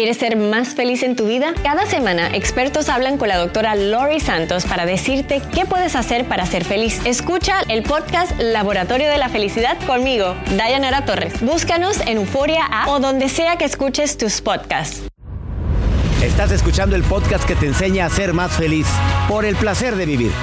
¿Quieres ser más feliz en tu vida? Cada semana, expertos hablan con la doctora Lori Santos para decirte qué puedes hacer para ser feliz. Escucha el podcast Laboratorio de la Felicidad conmigo, Dayanara Torres. Búscanos en Euforia App o donde sea que escuches tus podcasts. Estás escuchando el podcast que te enseña a ser más feliz por el placer de vivir.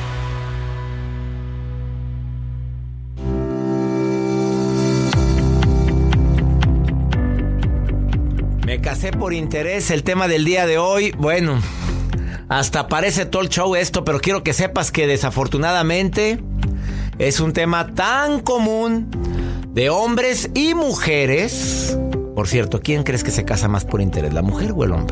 Me casé por interés, el tema del día de hoy. Bueno, hasta parece talk show esto, pero quiero que sepas que desafortunadamente es un tema tan común de hombres y mujeres. Por cierto, ¿quién crees que se casa más por interés, la mujer o el hombre?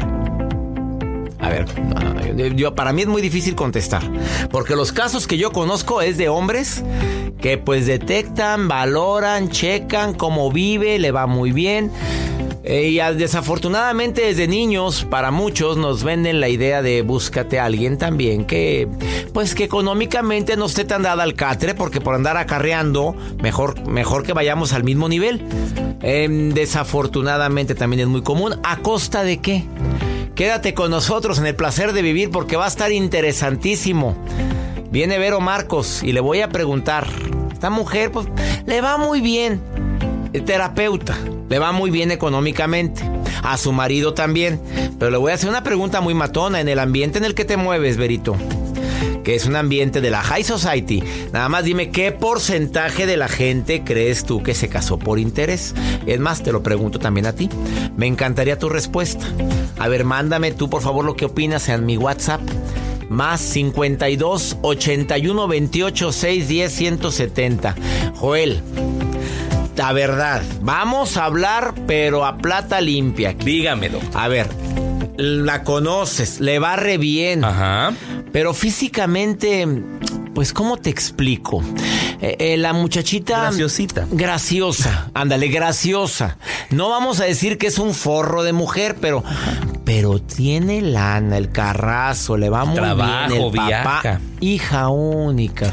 A ver, no, para mí es muy difícil contestar, porque los casos que yo conozco es de hombres que pues detectan, valoran, checan cómo vive, le va muy bien. Y desafortunadamente desde niños para muchos nos venden la idea de búscate a alguien también que pues que económicamente no esté tan dada al catre, porque por andar acarreando mejor que vayamos al mismo nivel. Desafortunadamente también es muy común. ¿A costa de qué? Quédate con nosotros en el placer de vivir porque va a estar interesantísimo. Viene Vero Marcos y le voy a preguntar. Esta mujer pues le va muy bien, terapeuta, le va muy bien económicamente, a su marido también. Pero le voy a hacer una pregunta muy matona. En el ambiente en el que te mueves, Verito, que es un ambiente de la High Society, nada más dime qué porcentaje de la gente crees tú que se casó por interés. Es más, te lo pregunto también a ti. Me encantaría tu respuesta. A ver, mándame tú por favor lo que opinas en mi WhatsApp. Más 52 81 28 610 170. Joel, la verdad, vamos a hablar pero a plata limpia. Dígamelo. A ver, la conoces, le va re bien. Ajá. Pero físicamente, pues, ¿cómo te explico? La muchachita... Graciosita. Graciosa, ándale, graciosa. No vamos a decir que es un forro de mujer, pero tiene lana, el carrazo, le va muy trabajo, bien. El viaja. papá, hija única.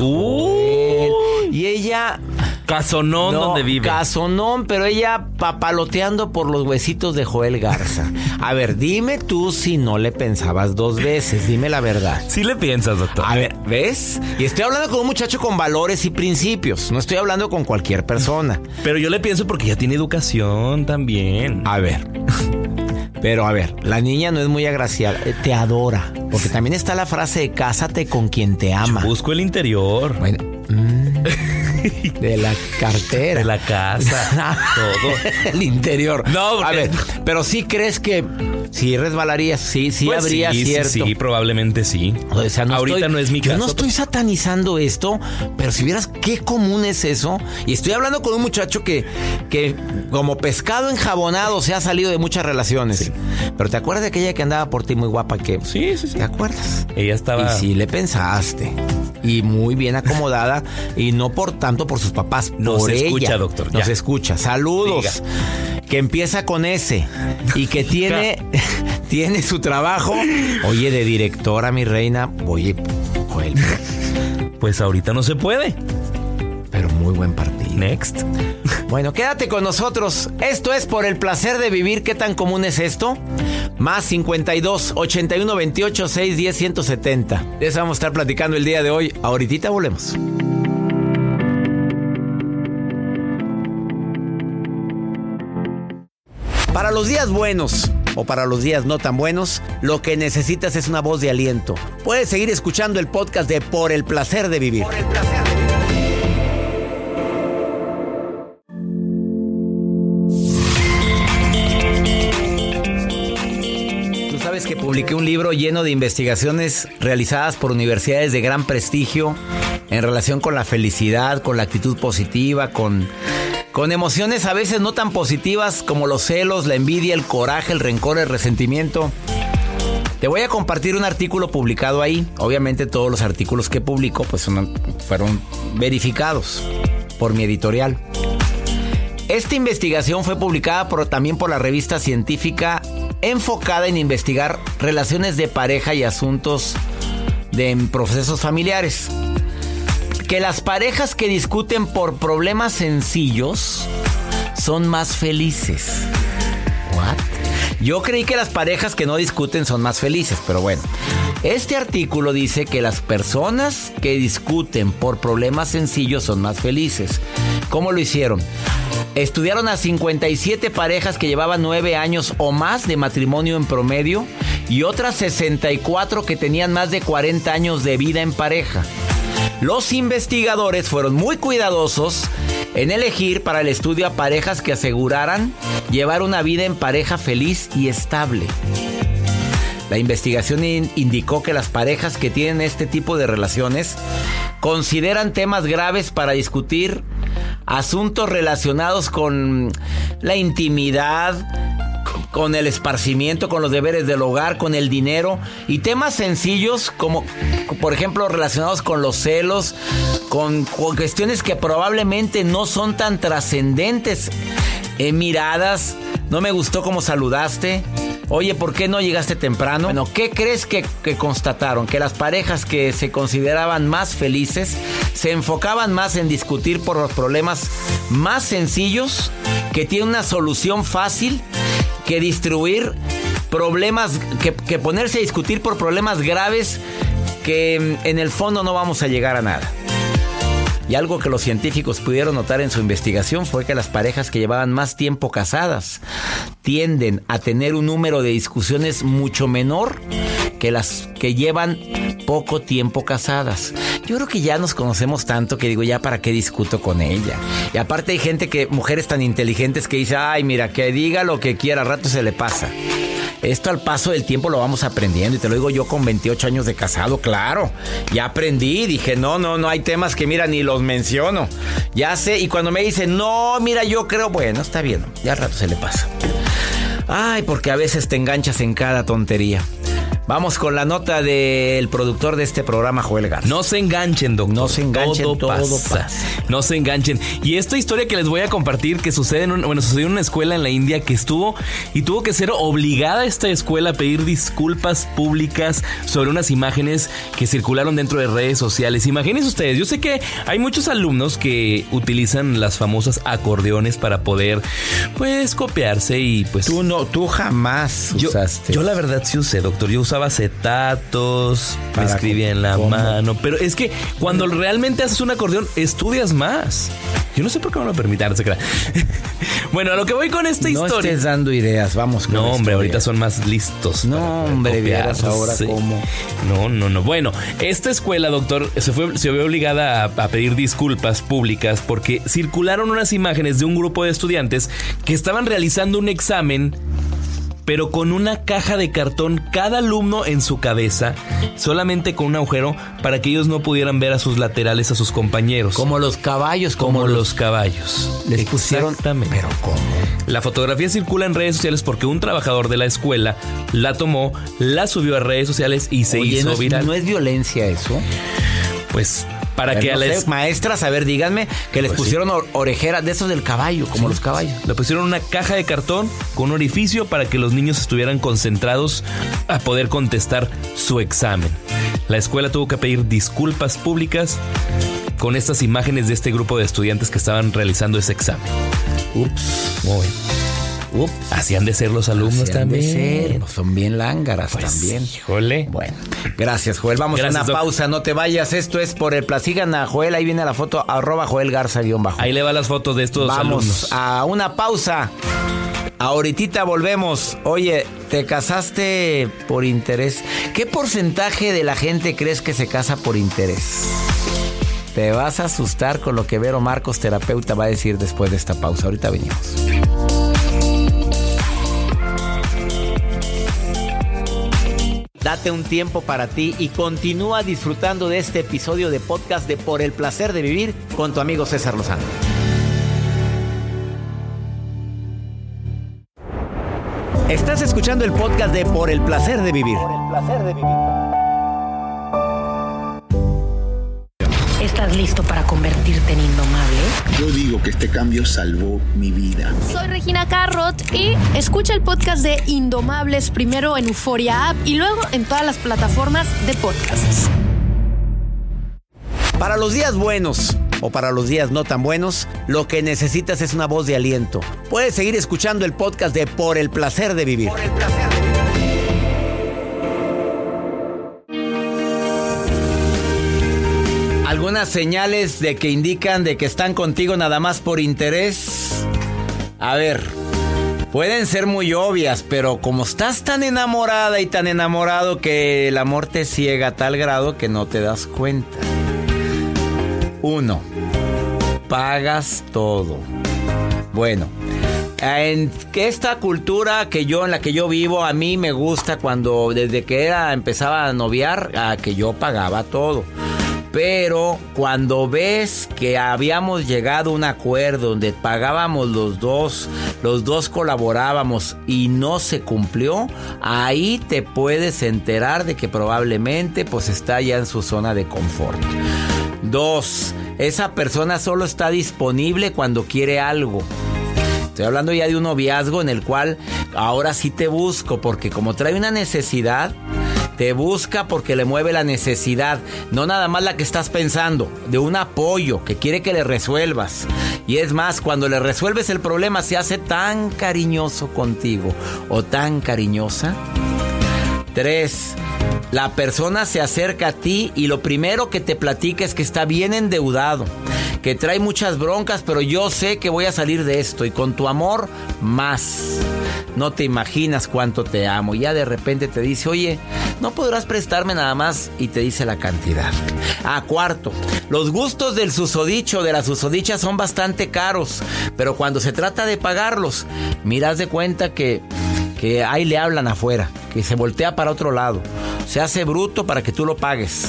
Y ella... Casonón, donde vive. Casonón, pero ella papaloteando por los huesitos de Joel Garza. A ver, dime tú si no le pensabas dos veces, dime la verdad. Sí le piensas, doctor. A ver, ¿ves? Y estoy hablando con un muchacho con valores y principios, no estoy hablando con cualquier persona. Pero yo le pienso porque ya tiene educación también. A ver, pero a ver, la niña no es muy agraciada, te adora. Porque también está la frase de cásate con quien te ama. Yo busco el interior. Bueno, de la cartera, de la casa, todo. El interior. No, porque... A ver, pero sí crees que sí resbalarías, sí pues habría cierto. Sí, probablemente sí. O sea, ahorita no es mi caso. Yo no estoy satanizando esto, pero si vieras qué común es eso. Y estoy hablando con un muchacho que como pescado enjabonado se ha salido de muchas relaciones. Sí. Pero ¿te acuerdas de aquella que andaba por ti muy guapa? Sí. ¿Te acuerdas? Ella estaba... Y sí le pensaste. Y muy bien acomodada. Y no por tanto por sus papás, por ella. Nos escucha, doctor. Nos escucha. Saludos. Diga. Que empieza con S. Y que tiene su trabajo. Oye, de directora, mi reina. Oye, Joel. Pues ahorita no se puede. Pero muy buen partido. Next. Bueno, quédate con nosotros. Esto es Por el Placer de Vivir. ¿Qué tan común es esto? Más 52 81 28 610 170. De eso vamos a estar platicando el día de hoy. Ahorita volvemos. Para los días buenos o para los días no tan buenos, lo que necesitas es una voz de aliento. Puedes seguir escuchando el podcast de Por el Placer de Vivir. Por el Placer de Vivir. Que publiqué un libro lleno de investigaciones realizadas por universidades de gran prestigio en relación con la felicidad, con la actitud positiva, con emociones a veces no tan positivas como los celos, la envidia, el coraje, el rencor, el resentimiento. Te voy a compartir un artículo publicado ahí. Obviamente todos los artículos que publico pues fueron verificados por mi editorial. Esta investigación fue publicada también por la revista científica enfocada en investigar relaciones de pareja y asuntos de procesos familiares. Que las parejas que discuten por problemas sencillos son más felices. ¿What? Yo creí que las parejas que no discuten son más felices, pero bueno. Este artículo dice que las personas que discuten por problemas sencillos son más felices. ¿Cómo lo hicieron? Estudiaron a 57 parejas que llevaban 9 años o más de matrimonio en promedio y otras 64 que tenían más de 40 años de vida en pareja. Los investigadores fueron muy cuidadosos en elegir para el estudio a parejas que aseguraran llevar una vida en pareja feliz y estable. La investigación indicó que las parejas que tienen este tipo de relaciones consideran temas graves para discutir, asuntos relacionados con la intimidad, con el esparcimiento, con los deberes del hogar, con el dinero y temas sencillos como, por ejemplo, relacionados con los celos, con cuestiones que probablemente no son tan trascendentes. Miradas, no me gustó cómo saludaste. Oye, ¿por qué no llegaste temprano? Bueno, ¿qué crees que constataron? Que las parejas que se consideraban más felices se enfocaban más en discutir por los problemas más sencillos, que tienen una solución fácil, que distribuir problemas, que ponerse a discutir por problemas graves que en el fondo no vamos a llegar a nada. Y algo que los científicos pudieron notar en su investigación fue que las parejas que llevaban más tiempo casadas tienden a tener un número de discusiones mucho menor que las que llevan poco tiempo casadas. Yo creo que ya nos conocemos tanto que digo, ya para qué discuto con ella. Y aparte hay gente mujeres tan inteligentes que dice, ay, mira, que diga lo que quiera, al rato se le pasa. Esto al paso del tiempo lo vamos aprendiendo y te lo digo yo con 28 años de casado, claro. Ya aprendí, dije, no hay temas que mira ni los menciono. Ya sé, y cuando me dicen, no, mira, yo creo, bueno, está bien, ya al rato se le pasa. Ay, porque a veces te enganchas en cada tontería. Vamos con la nota del productor de este programa, Joel Garza. No se enganchen, doctor. No se enganchen, todo pasa. No se enganchen. Y esta historia que les voy a compartir, que sucedió en una escuela en la India que tuvo que ser obligada esta escuela a pedir disculpas públicas sobre unas imágenes que circularon dentro de redes sociales. Imagínense ustedes, yo sé que hay muchos alumnos que utilizan las famosas acordeones para poder, pues, copiarse y pues... Tú jamás usaste. Yo la verdad sí usé, doctor. Yo usaba acetatos, me escribía en la mano. Pero es que cuando realmente haces un acordeón, estudias más. Yo no sé por qué no lo permitan, no se crea. Bueno, a lo que voy con esta historia. No estés dando ideas, vamos con No, hombre, historia. Ahorita son más listos. No, hombre, vieras ahora cómo. No. Bueno, esta escuela, doctor, se vio obligada a pedir disculpas públicas porque circularon unas imágenes de un grupo de estudiantes que estaban realizando un examen, pero con una caja de cartón cada alumno en su cabeza, solamente con un agujero para que ellos no pudieran ver a sus laterales, a sus compañeros. Como los caballos. Como los caballos. Les pusieron... Exactamente. ¿Pero cómo? La fotografía circula en redes sociales porque un trabajador de la escuela la tomó, la subió a redes sociales y se hizo viral. ¿No es violencia eso? Pues... Para que maestras, a ver, díganme que les pusieron orejeras de esos del caballo, como los caballos. Le pusieron una caja de cartón con un orificio para que los niños estuvieran concentrados a poder contestar su examen. La escuela tuvo que pedir disculpas públicas con estas imágenes de este grupo de estudiantes que estaban realizando ese examen. Ups. Muy bien. Así han de ser los alumnos también. Son bien lángaras también. Híjole. Bueno, gracias, Joel. Vamos a una pausa, no te vayas. Esto es por el placer. Sigan a Joel, ahí viene la foto, @JoelGarza_. Ahí le va las fotos de estos alumnos. Vamos a una pausa. Ahorita volvemos. Oye, ¿te casaste por interés? ¿Qué porcentaje de la gente crees que se casa por interés? Te vas a asustar con lo que Vero Marcos, terapeuta, va a decir después de esta pausa. Ahorita venimos. Date un tiempo para ti y continúa disfrutando de este episodio de podcast de Por el Placer de Vivir con tu amigo César Lozano. Estás escuchando el podcast de Por el Placer de Vivir. Por el Placer de Vivir. ¿Estás listo para convertirte en indomable? Yo digo que este cambio salvó mi vida. Soy Regina Carrot y escucha el podcast de Indomables primero en Euforia App y luego en todas las plataformas de podcasts. Para los días buenos, o para los días no tan buenos, lo que necesitas es una voz de aliento. Puedes seguir escuchando el podcast de Por el Placer de Vivir. Algunas señales de que indican de que están contigo nada más por interés. A ver, pueden ser muy obvias, pero como estás tan enamorada y tan enamorado que el amor te ciega a tal grado que no te das cuenta. 1. Pagas todo. Bueno, en esta cultura en la que yo vivo, a mí me gusta cuando desde que empezaba a noviar, que yo pagaba todo. Pero cuando ves que habíamos llegado a un acuerdo donde pagábamos los dos colaborábamos y no se cumplió, ahí te puedes enterar de que probablemente pues está ya en su zona de confort. 2. Esa persona solo está disponible cuando quiere algo. Estoy hablando ya de un noviazgo en el cual ahora sí te busco, porque como trae una necesidad, te busca porque le mueve la necesidad, no nada más la que estás pensando, de un apoyo que quiere que le resuelvas. Y es más, cuando le resuelves el problema se hace tan cariñoso contigo o tan cariñosa. 3. La persona se acerca a ti y lo primero que te platica es que está bien endeudado, que trae muchas broncas, pero yo sé que voy a salir de esto y con tu amor más. No te imaginas cuánto te amo. Y ya de repente te dice, oye, ¿no podrás prestarme nada más? Y te dice la cantidad. 4. Los gustos del susodicho, de la susodicha son bastante caros, pero cuando se trata de pagarlos, miras de cuenta que ahí le hablan afuera, que se voltea para otro lado, se hace bruto para que tú lo pagues.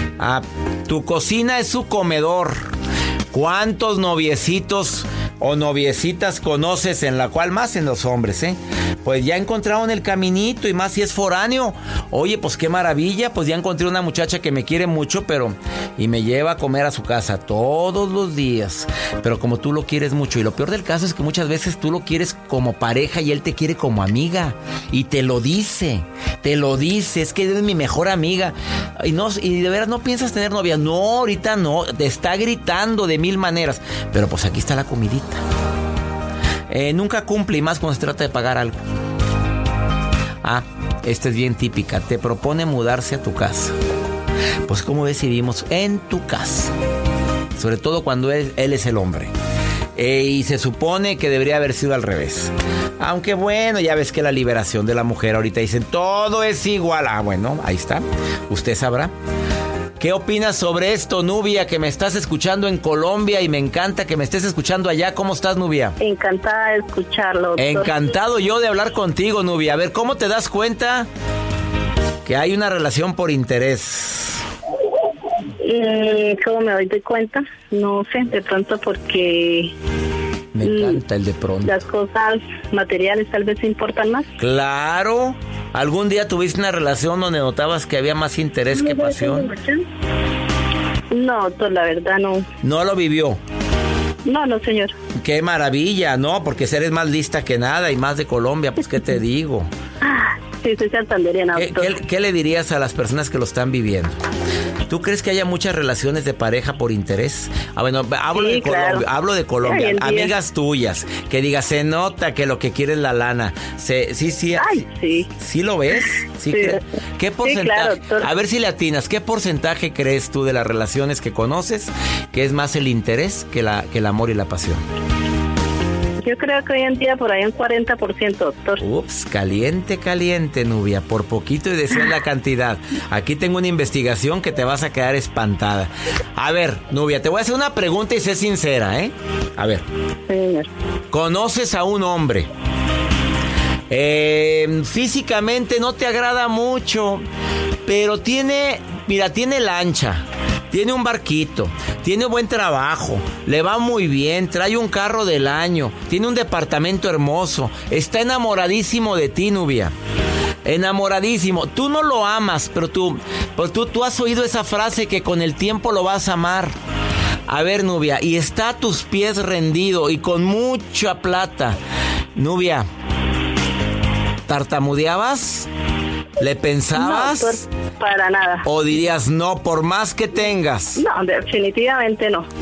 Tu cocina es su comedor. ¿Cuántos noviecitos o noviecitas conoces en la cual más en los hombres, Pues ya encontraron el caminito y más si es foráneo. Oye, pues qué maravilla, pues ya encontré una muchacha que me quiere mucho, y me lleva a comer a su casa todos los días. Pero como tú lo quieres mucho, y lo peor del caso es que muchas veces tú lo quieres como pareja y él te quiere como amiga. Y te lo dice, es que eres mi mejor amiga. Y de veras no piensas tener novia. No, ahorita no, te está gritando de mil maneras. Pero pues aquí está la comidita. Nunca cumple, y más cuando se trata de pagar algo. Esta es bien típica. Te propone mudarse a tu casa. Pues ¿cómo decidimos? En tu casa. Sobre todo cuando él es el hombre. Y se supone que debería haber sido al revés. Aunque bueno, ya ves que la liberación de la mujer ahorita dicen todo es igual. Bueno, ahí está. Usted sabrá. ¿Qué opinas sobre esto, Nubia, que me estás escuchando en Colombia y me encanta que me estés escuchando allá? ¿Cómo estás, Nubia? Encantada de escucharlo, doctor. Encantado yo de hablar contigo, Nubia. A ver, ¿cómo te das cuenta que hay una relación por interés? ¿Cómo me doy de cuenta? No sé, de pronto porque... Me encanta el de pronto. Las cosas materiales tal vez importan más. ¡Claro! ¿Algún día tuviste una relación donde notabas que había más interés que pasión? No, la verdad no. ¿No lo vivió? No, señor. ¡Qué maravilla! No, porque eres más lista que nada y más de Colombia, pues ¿qué te digo? Sí, soy santandereana, doctor. ¿Qué le dirías a las personas que lo están viviendo? ¿Tú crees que haya muchas relaciones de pareja por interés? Bueno, hablo de Colombia. Amigas tuyas, que digas, se nota que lo que quiere es la lana. Sí. Ay, sí. ¿Sí lo ves? Sí. ¿Qué porcentaje? Sí, claro, doctor. A ver si le atinas. ¿Qué porcentaje crees tú de las relaciones que conoces que es más el interés que el amor y la pasión? Yo creo que hoy en día por ahí un 40%, doctor. Ups, caliente, Nubia. Por poquito y decían la cantidad. Aquí tengo una investigación que te vas a quedar espantada. A ver, Nubia, te voy a hacer una pregunta y sé sincera, A ver. Señor. ¿Conoces a un hombre? Físicamente no te agrada mucho, pero tiene lancha. Tiene un barquito, tiene buen trabajo, le va muy bien, trae un carro del año, tiene un departamento hermoso, está enamoradísimo de ti, Nubia. Enamoradísimo. Tú no lo amas, pero tú has oído esa frase que con el tiempo lo vas a amar. A ver, Nubia, y está a tus pies rendido y con mucha plata. Nubia, ¿tartamudeabas? ¿Le pensabas? No, para nada. ¿O dirías no, por más que tengas? No, definitivamente no.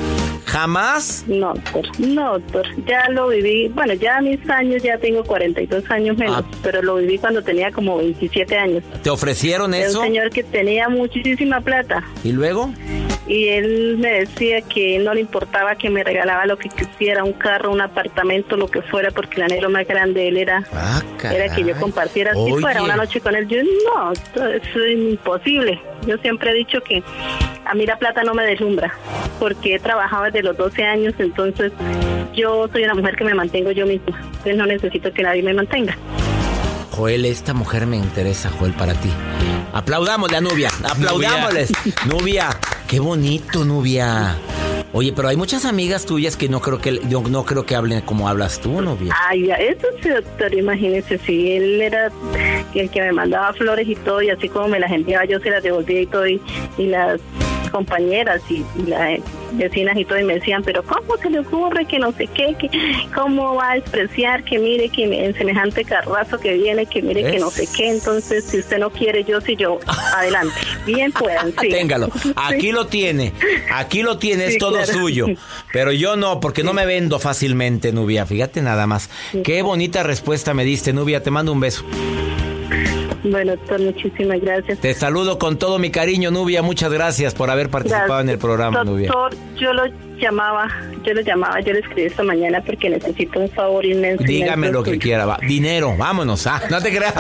¿Jamás? No, doctor. Ya lo viví. Bueno, ya a mis años, ya tengo 42 años menos, pero lo viví cuando tenía como 27 años. ¿Te ofrecieron Era eso? un señor que tenía muchísima plata. ¿Y luego? Y él me decía que no le importaba, que me regalaba lo que quisiera, un carro, un apartamento, lo que fuera, porque el anhelo más grande de él era que yo compartiera así fuera una noche con él. Yo no, eso es imposible. Yo siempre he dicho que a mí la plata no me deslumbra, porque he trabajado desde los 12 años, entonces yo soy una mujer que me mantengo yo misma, entonces no necesito que nadie me mantenga. Joel, esta mujer me interesa, Joel, para ti. Aplaudámosle a Nubia, aplaudámosles. Nubia, qué bonito, Nubia. Oye, pero hay muchas amigas tuyas que no creo que hablen como hablas tú, Nubia. Ay, eso sí, doctor, imagínese, si él era el que me mandaba flores y todo, y así como me las enviaba, yo se las devolvía y todo, y las compañeras y las vecinas y todo, y me decían, pero ¿cómo se le ocurre que no sé qué, que cómo va a despreciar, que mire que en semejante carrazo que viene, que mire que no sé qué? Entonces, si usted no quiere, yo adelante, bien puedan, sí. Téngalo, aquí lo tiene, es todo claro. Suyo, pero yo no, porque no me vendo fácilmente, Nubia, fíjate nada más. Qué bonita respuesta me diste, Nubia, te mando un beso. Bueno, doctor, muchísimas gracias. Te saludo con todo mi cariño, Nubia. Muchas gracias por haber participado en el programa, Nubia. Doctor, yo lo llamaba, yo le escribí esta mañana porque necesito un favor inmenso. Dígame lo que quiera, va. Dinero, vámonos. No te creas.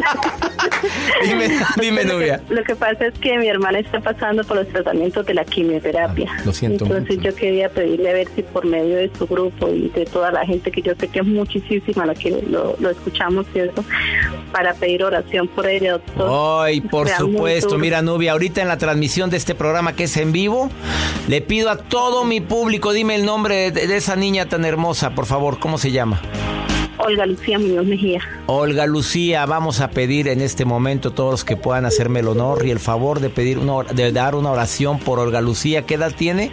dime, Nubia. Lo que pasa es que mi hermana está pasando por los tratamientos de la quimioterapia. Lo siento. Entonces yo quería pedirle a ver si por medio de su grupo y de toda la gente, que yo sé que es muchísima la que lo escuchamos y eso, para pedir oración por ella, doctor. Ay, por supuesto. Mira, Nubia, ahorita en la transmisión de este programa que es en vivo, le pido a todo mi público, dime el nombre de esa niña tan hermosa, por favor, ¿cómo se llama? Olga Lucía Muñoz Mejía. Olga Lucía, vamos a pedir en este momento todos los que puedan hacerme el honor y el favor de dar una oración por Olga Lucía. ¿Qué edad tiene?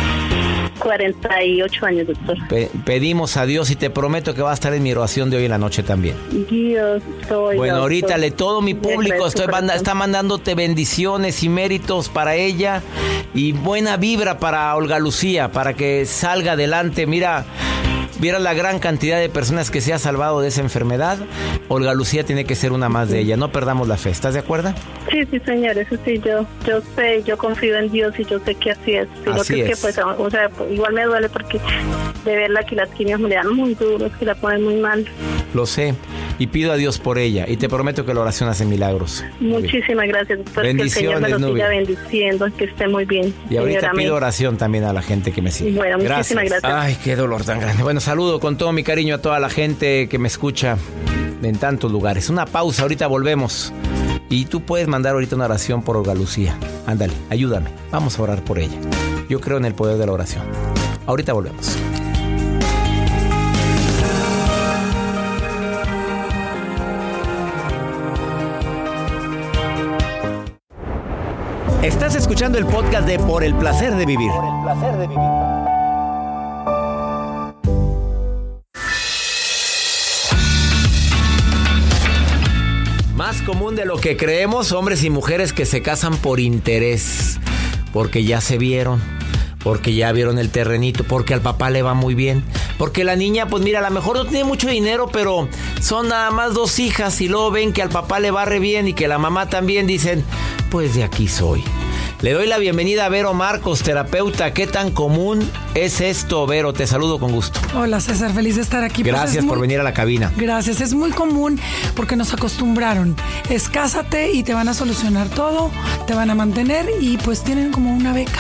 48 años, doctor. Pedimos a Dios y te prometo que va a estar en mi oración de hoy en la noche también. Dios, bueno, ahorita todo mi público está mandándote bendiciones y méritos para ella y buena vibra para Olga Lucía, para que salga adelante. Mira la gran cantidad de personas que se ha salvado de esa enfermedad. Olga Lucía tiene que ser una más de ella. No perdamos la fe. ¿Estás de acuerdo? Sí, señor. Eso sí, yo sé, yo confío en Dios y yo sé que así es. Así es. Que, pues, o sea, igual me duele porque de verla que las quimios me dan muy duros, que la ponen muy mal. Lo sé. Y pido a Dios por ella. Y te prometo que la oración hace milagros. Muchísimas gracias, doctor. Bendiciones, que el Señor me lo siga Nubia. bendiciendo, que esté muy bien. Y ahorita Señora, pido oración también a la gente que me sigue. Bueno, muchísimas gracias. Ay, qué dolor tan grande. Bueno, saludo con todo mi cariño a toda la gente que me escucha en tantos lugares. Una pausa, ahorita volvemos. Y tú puedes mandar ahorita una oración por Olga Lucía. Ándale, ayúdame. Vamos a orar por ella. Yo creo en el poder de la oración. Ahorita volvemos. Estás escuchando el podcast de Por el Placer de Vivir. Por el Placer de Vivir. Más común de lo que creemos, hombres y mujeres que se casan por interés, porque ya se vieron, porque ya vieron el terrenito, porque al papá le va muy bien, porque la niña, pues mira, a lo mejor no tiene mucho dinero, pero son nada más 2 hijas y luego ven que al papá le va re bien y que la mamá también, dicen, pues de aquí soy. Le doy la bienvenida a Vero Marcos, terapeuta. ¿Qué tan común es esto, Vero? Te saludo con gusto. Hola, César, feliz de estar aquí. Gracias por venir a la cabina. Gracias, es muy común porque nos acostumbraron. Es cásate y te van a solucionar todo, te van a mantener y pues tienen como una beca.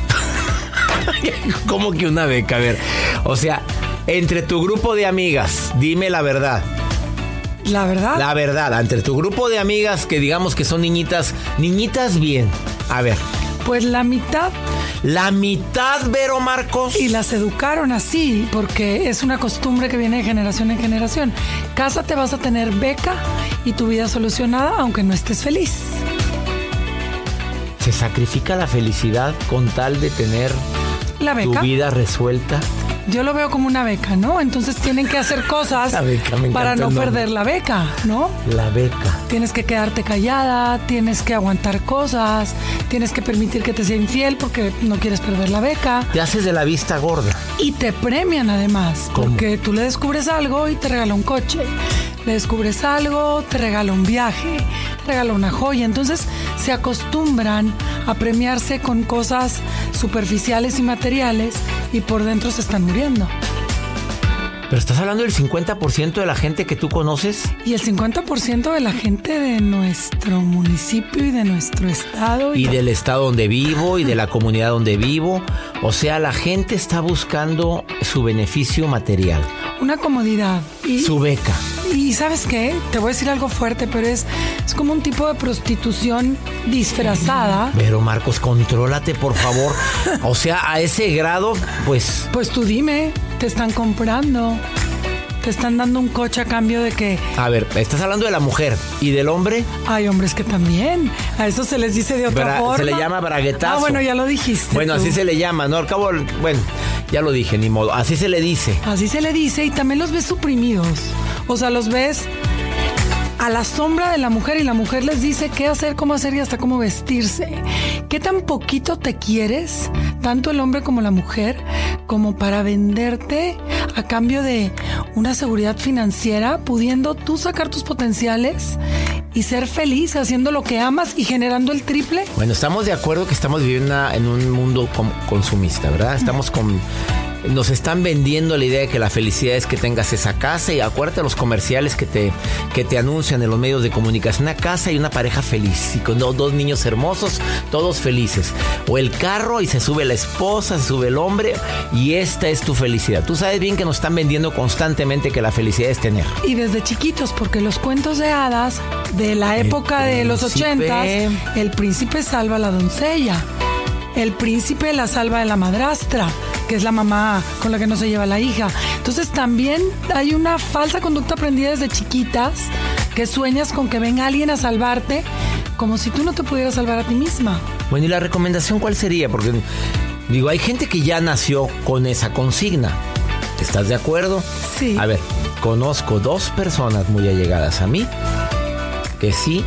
¿Cómo que una beca? A ver, o sea, entre tu grupo de amigas, dime la verdad. ¿La verdad? La verdad, entre tu grupo de amigas que digamos que son niñitas bien. A ver. Pues la mitad. ¿La mitad, Vero Marcos? Y las educaron así, porque es una costumbre que viene de generación en generación. Cásate, vas a tener beca y tu vida solucionada, aunque no estés feliz. ¿Se sacrifica la felicidad con tal de tener la beca? Tu vida resuelta? yo lo veo como una beca, ¿no? Entonces tienen que hacer cosas para no perder la beca, ¿no? La beca. Tienes que quedarte callada, tienes que aguantar cosas, tienes que permitir que te sea infiel porque no quieres perder la beca. Te haces de la vista gorda. Y te premian además, ¿cómo? Porque tú le descubres algo y te regala un coche. Le descubres algo, te regala un viaje, te regala una joya. Entonces se acostumbran a premiarse con cosas superficiales y materiales y por dentro se están muriendo. Pero estás hablando del 50% de la gente que tú conoces. Y el 50% de la gente de nuestro municipio y de nuestro estado. Y del estado donde vivo y de la comunidad donde vivo. O sea, la gente está buscando su beneficio material. Una comodidad. Su beca. Y ¿sabes qué? Te voy a decir algo fuerte, pero es como un tipo de prostitución disfrazada. Pero Marcos, contrólate, por favor. O sea, a ese grado, pues... Pues tú dime, te están comprando. Te están dando un coche a cambio de que... A ver, estás hablando de la mujer. ¿Y del hombre? Hay hombres que también. A eso se les dice de otra forma. Se le llama braguetazo. Ah, bueno, ya lo dijiste. Bueno, tú. Así se le llama, ¿no? Al cabo, bueno, ya lo dije, ni modo. Así se le dice. Así se le dice y también los ves suprimidos. O sea, los ves a la sombra de la mujer y la mujer les dice qué hacer, cómo hacer y hasta cómo vestirse. ¿Qué tan poquito te quieres, tanto el hombre como la mujer, como para venderte a cambio de una seguridad financiera, pudiendo tú sacar tus potenciales y ser feliz haciendo lo que amas y generando el triple? Bueno, estamos de acuerdo que estamos viviendo en un mundo consumista, ¿verdad? Nos están vendiendo la idea de que la felicidad es que tengas esa casa, y acuérdate los comerciales que te anuncian en los medios de comunicación, una casa y una pareja feliz y con dos niños hermosos, todos felices, o el carro y se sube la esposa, se sube el hombre y esta es tu felicidad. Tú sabes bien que nos están vendiendo constantemente que la felicidad es tener. Y desde chiquitos, porque los cuentos de hadas de la época de los 80s, el príncipe salva a la doncella, el príncipe la salva de la madrastra, que es la mamá con la que no se lleva la hija. Entonces también hay una falsa conducta aprendida desde chiquitas, que sueñas con que venga alguien a salvarte, como si tú no te pudieras salvar a ti misma. Bueno, ¿y la recomendación cuál sería? Porque, digo, hay gente que ya nació con esa consigna. ¿Estás de acuerdo? Sí. A ver, conozco 2 personas muy allegadas a mí que sí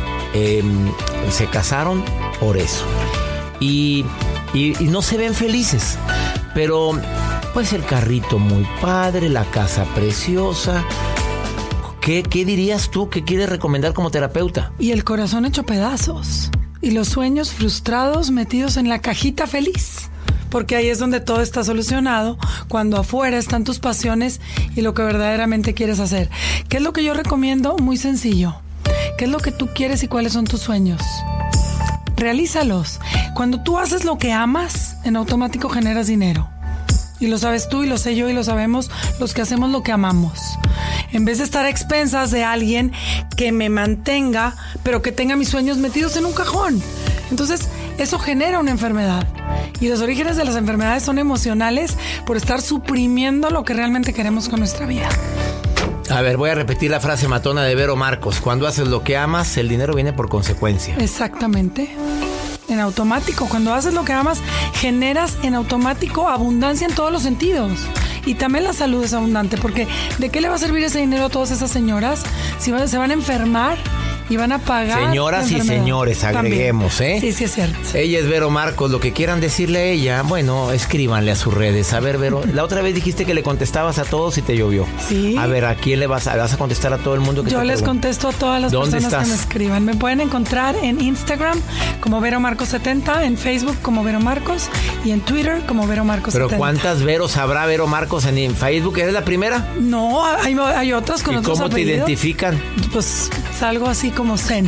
se casaron por eso. Y no se ven felices. Pero, pues el carrito muy padre, la casa preciosa. ¿Qué dirías tú? ¿Qué quieres recomendar como terapeuta? Y el corazón hecho pedazos. Y los sueños frustrados metidos en la cajita feliz. Porque ahí es donde todo está solucionado, cuando afuera están tus pasiones y lo que verdaderamente quieres hacer. ¿Qué es lo que yo recomiendo? Muy sencillo. ¿Qué es lo que tú quieres y cuáles son tus sueños? Realízalos. Cuando tú haces lo que amas, en automático generas dinero. Y lo sabes tú y lo sé yo y lo sabemos los que hacemos lo que amamos. En vez de estar a expensas de alguien que me mantenga, pero que tenga mis sueños metidos en un cajón. Entonces, eso genera una enfermedad. Y los orígenes de las enfermedades son emocionales por estar suprimiendo lo que realmente queremos con nuestra vida. A ver, voy a repetir la frase matona de Vero Marcos. Cuando haces lo que amas, el dinero viene por consecuencia. Exactamente. En automático. Cuando haces lo que amas, generas en automático abundancia en todos los sentidos. Y también la salud es abundante, porque ¿de qué le va a servir ese dinero a todas esas señoras si se van a enfermar y van a pagar? Señoras y señores, agreguemos, también. Sí, es cierto. Ella es Vero Marcos. Lo que quieran decirle a ella, bueno, escríbanle a sus redes. A ver, Vero, la otra vez dijiste que le contestabas a todos y te llovió. Sí. A ver, ¿a quién le vas a contestar? A todo el mundo que yo te les contesto a todas las personas que me escriban. Me pueden encontrar en Instagram como Vero Marcos 70, en Facebook como Vero Marcos y en Twitter como Vero Marcos 70. ¿Pero cuántas Veros habrá Vero Marcos en Facebook? ¿Eres la primera? No, hay otras con otros apellidos. ¿Y cómo te identifican? Pues salgo así como Zen.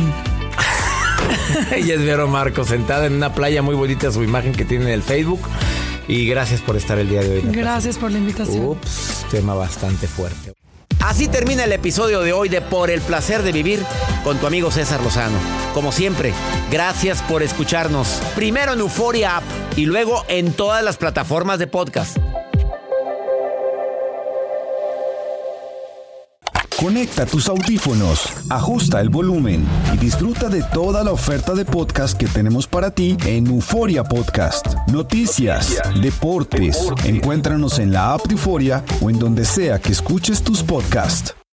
Ella es Vero Marcos, sentada en una playa, muy bonita su imagen que tiene en el Facebook. Y gracias por estar el día de hoy. Gracias por la invitación. Ups, tema bastante fuerte. Así termina el episodio de hoy de Por el Placer de Vivir con tu amigo César Lozano. Como siempre, gracias por escucharnos. Primero en Euforia App y luego en todas las plataformas de podcast. Conecta tus audífonos, ajusta el volumen y disfruta de toda la oferta de podcast que tenemos para ti en Euforia Podcast. Noticias, deportes. Encuéntranos en la app de Euforia o en donde sea que escuches tus podcasts.